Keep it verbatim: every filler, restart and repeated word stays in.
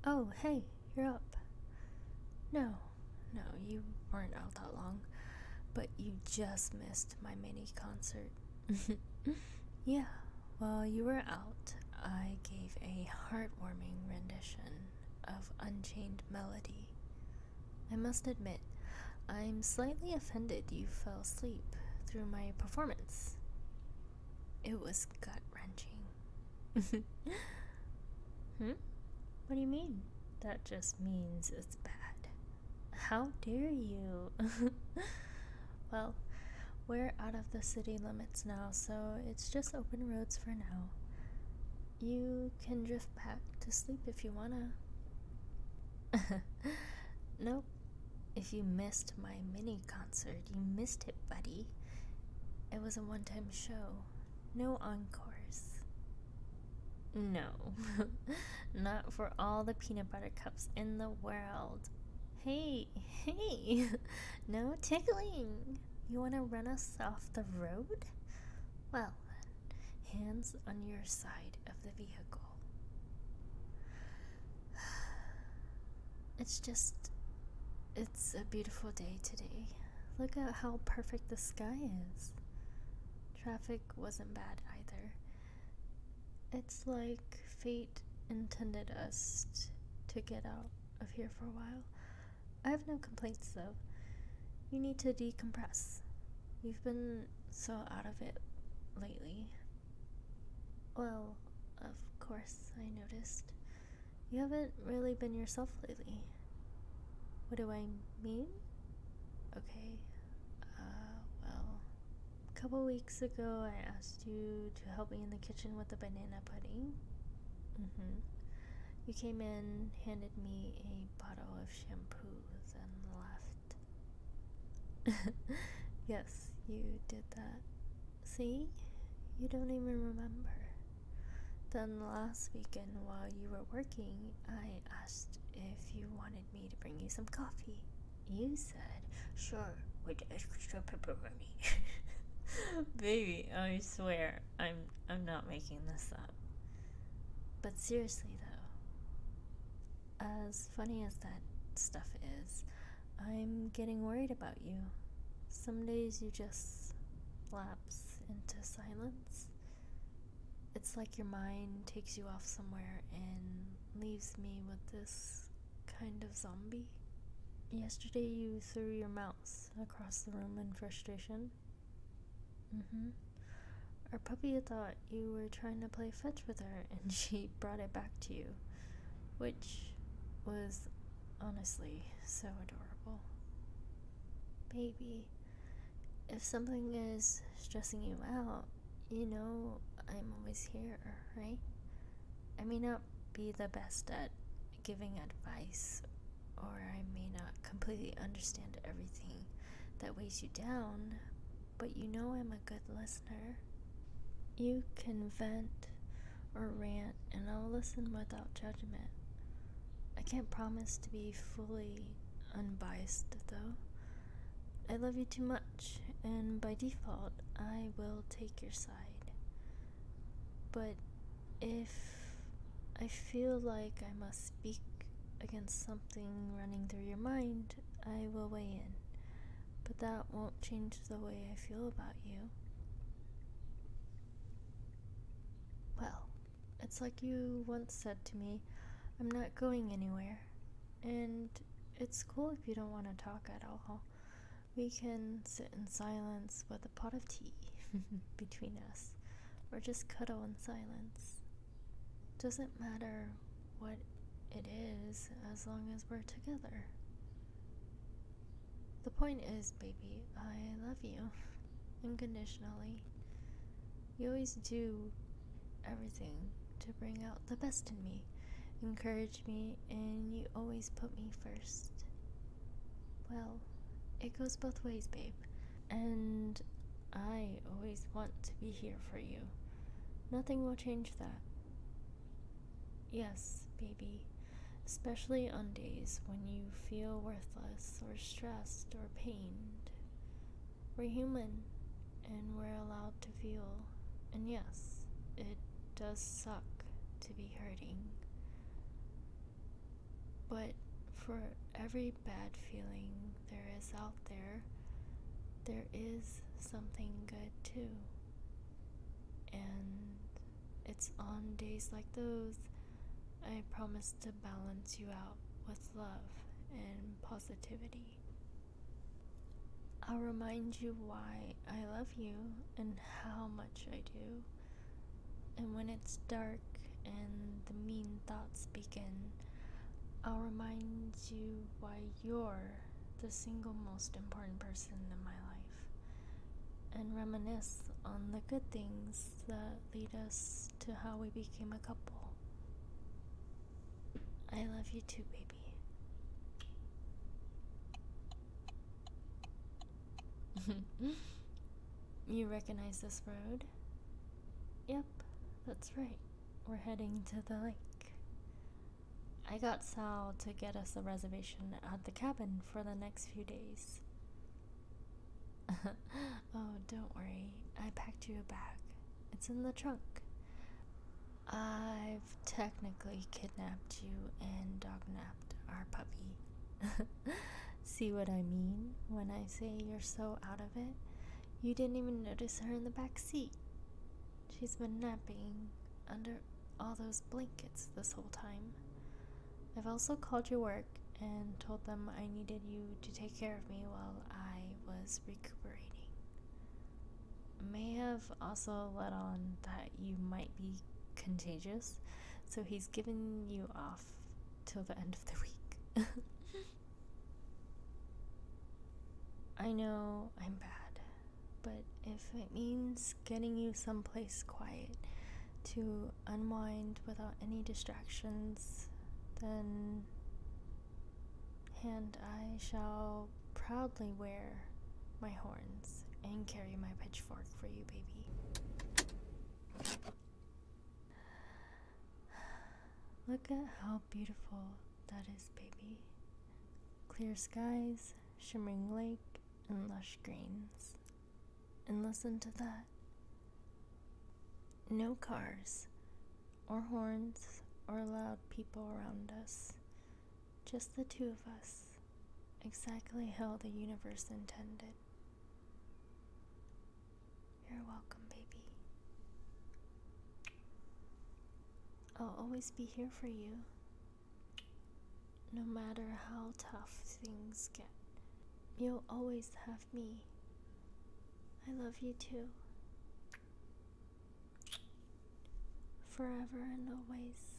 Oh, hey, you're up. No, no, you weren't out that long, but you just missed my mini concert. Yeah, while you were out, I gave a heartwarming rendition of Unchained Melody. I must admit, I'm slightly offended you fell asleep through my performance. It was gut wrenching. Hmm? What do you mean? That just means it's bad. How dare you? Well, we're out of the city limits now, so it's just open roads for now. You can drift back to sleep if you wanna. Nope. If you missed my mini concert, you missed it, buddy. It was a one time show. No encores. No. Not for all the peanut butter cups in the world. Hey, hey! No tickling! You wanna run us off the road? Well, hands on your side of the vehicle. It's just, it's a beautiful day today. Look at how perfect the sky is. Traffic wasn't bad either. It's like fate intended us to get out of here for a while. I have no complaints though. You need to decompress. You've been so out of it lately. Well, of course, I noticed. You haven't really been yourself lately. What do I mean? Okay, uh, well, a couple weeks ago I asked you to help me in the kitchen with the banana pudding. Mm-hmm. You came in, handed me a bottle of shampoos, and left. Yes, you did that. See? You don't even remember. Then last weekend while you were working, I asked if you wanted me to bring you some coffee. You said, sure, with extra pepperoni. Baby, I swear, I'm I'm not making this up. But seriously though, as funny as that stuff is, I'm getting worried about you. Some days you just lapse into silence. It's like your mind takes you off somewhere and leaves me with this kind of zombie. Yesterday you threw your mouse across the room in frustration. Mm-hmm. Our puppy thought you were trying to play fetch with her and she brought it back to you, which was honestly so adorable. Baby, if something is stressing you out, you know I'm always here, right? I may not be the best at giving advice, or I may not completely understand everything that weighs you down, but you know I'm a good listener. You can vent or rant, and I'll listen without judgment. I can't promise to be fully unbiased, though. I love you too much, and by default, I will take your side. But if I feel like I must speak against something running through your mind, I will weigh in. But that won't change the way I feel about you. Well, it's like you once said to me, I'm not going anywhere. And it's cool if you don't want to talk at all. We can sit in silence with a pot of tea between us, or just cuddle in silence. Doesn't matter what it is as long as we're together. The point is, baby, I love you unconditionally. You always do everything to bring out the best in me, encourage me, and you always put me first. Well, it goes both ways, babe. And I always want to be here for you. Nothing will change that. Yes, baby. Especially on days when you feel worthless or stressed or pained. We're human and we're allowed to feel. And yes, it does suck to be hurting. But for every bad feeling there is out there, there is something good too. And it's on days like those I promise to balance you out with love and positivity. I'll remind you why I love you and how much I do. And when it's dark and the mean thoughts begin, I'll remind you why you're the single most important person in my life, and reminisce on the good things that lead us to how we became a couple. I love you too, baby. You recognize this road? Yep, that's right. We're heading to the lake. I got Sal to get us a reservation at the cabin for the next few days. Oh, don't worry. I packed you a bag. It's in the trunk. I've technically kidnapped you and dognapped our puppy. See what I mean when I say you're so out of it? You didn't even notice her in the back seat. She's been napping under all those blankets this whole time. I've also called your work and told them I needed you to take care of me while I was recuperating. May have also let on that you might be contagious, so he's given you off till the end of the week. I know I'm bad, but if it means getting you someplace quiet to unwind without any distractions, then and I shall proudly wear my horns and carry my pitchfork for you, baby. Look at how beautiful that is, baby. Clear skies, shimmering lake, and lush greens. And listen to that. No cars, or horns, or loud people around us. Just the two of us. Exactly how the universe intended. You're welcome, baby. I'll always be here for you. No matter how tough things get, you'll always have me. I love you too. Forever and always.